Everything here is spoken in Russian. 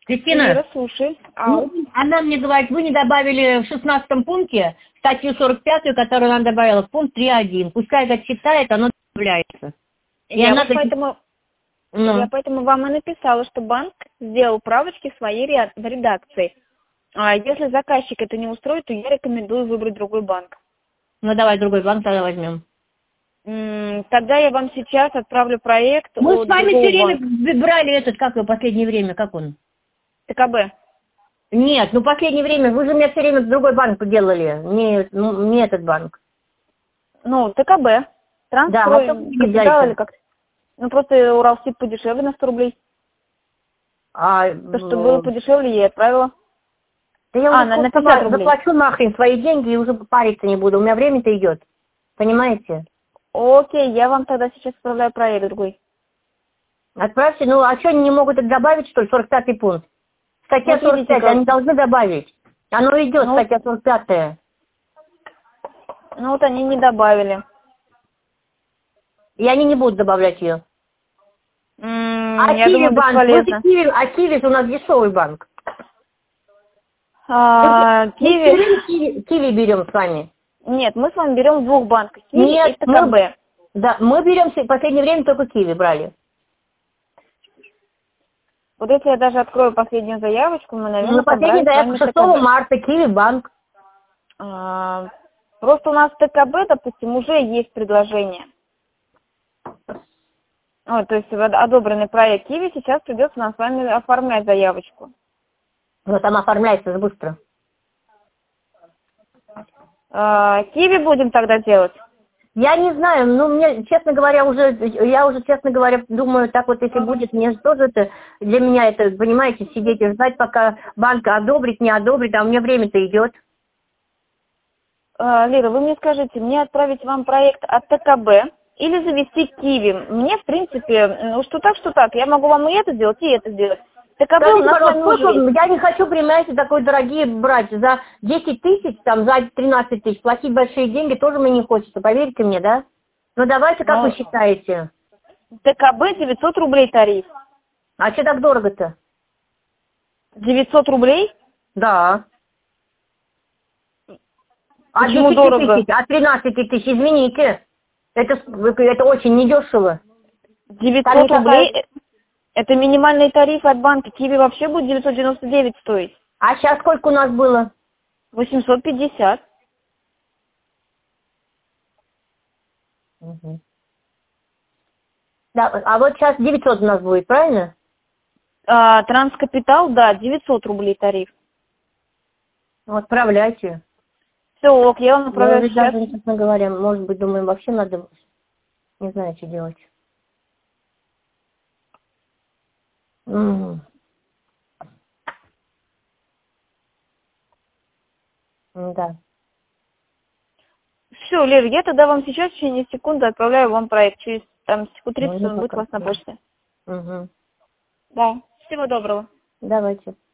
Кристина, Ира, слушай. она мне говорит, вы не добавили в 16 пункте статью 45, которую она добавила, в пункт 3.1. Пускай это читает, оно добавляется. Я Ну, поэтому вам и написала, что банк сделал правочки в своей редакции. А если заказчик это не устроит, то я рекомендую выбрать другой банк. ну давай другой банк тогда возьмем. Тогда я вам сейчас отправлю проект Мы от с вами все другого время банка. брали этот, как его, последнее время, как он? ТКБ. Нет, ну последнее время, вы же мне все время другой банк делали, не этот банк. Ну, ТКБ. Да, а что Транспорт, вы капитал или взяли-то? как? Ну, просто Уралсиб подешевле на 100 рублей. То, что было подешевле, я и отправила. Да я уже На просто 50 рублей. заплачу нахрен свои деньги и уже париться не буду. У меня время-то идет. Понимаете? Окей, я вам тогда сейчас отправляю проект другой. Отправьте, ну а что они не могут это добавить, что ли, 45-й пункт? Статья Вот видите, 45, они должны добавить. Оно идет, статья 45-я. Ну вот они не добавили. И они не будут добавлять ее. А Я Киви думаю, банк, бесполезно. Киви у нас дешевый банк. Киви... Киви берем с вами. Нет, мы с вами берем двух банков. Киви Нет, и ТКБ. мы берем в последнее время только Киви брали. Вот если я даже открою последнюю заявочку, мы, наверное, Последняя собрали с заявка вами 6 ТКБ. марта, Киви банк. Просто у нас ТКБ, допустим, уже есть предложение. То есть одобренный проект Киви, сейчас придется нам с вами оформлять заявочку. Но там оформляется быстро. Киви будем тогда делать? Я не знаю, мне, честно говоря, честно говоря, думаю, так вот, если будет, мне же тоже это, для меня это, понимаете, сидеть и ждать, пока банк одобрит, не одобрит, а у меня время-то идет. Лера, вы мне скажите, мне отправить вам проект от ТКБ или завести Киви? Мне, в принципе, что так, я могу вам и это сделать, и это сделать. ТКБ у Скажите, нас с вами пожалуйста, уже есть. я не хочу, понимаете, такой дорогие брать. За 10 тысяч, там, за 13 тысяч платить большие деньги тоже мне не хочется, поверьте мне, да? Ну, давайте, как вы считаете? ТКБ 900 рублей тариф. А что так дорого-то? 900 рублей? Да. А Почему 10 дорого? тысяч, а 13 тысяч, извините. Это очень недешево. 900 рублей – это минимальный тариф от банка. Киви вообще будет 999 стоить. А сейчас сколько у нас было? 850. Угу. Да, а вот сейчас 900 у нас будет, правильно? Транскапитал, да, 900 рублей тариф. Ну, отправляйте. Все, ок, я вам направляю сейчас. Даже, честно говоря, может быть, думаю, вообще надо, не знаю, что делать. Да. Все, Лер, я тогда вам сейчас в течение секунды отправляю вам проект. Через секунд 30 он будет у вас на почте. Угу. Да. Всего доброго. Давайте.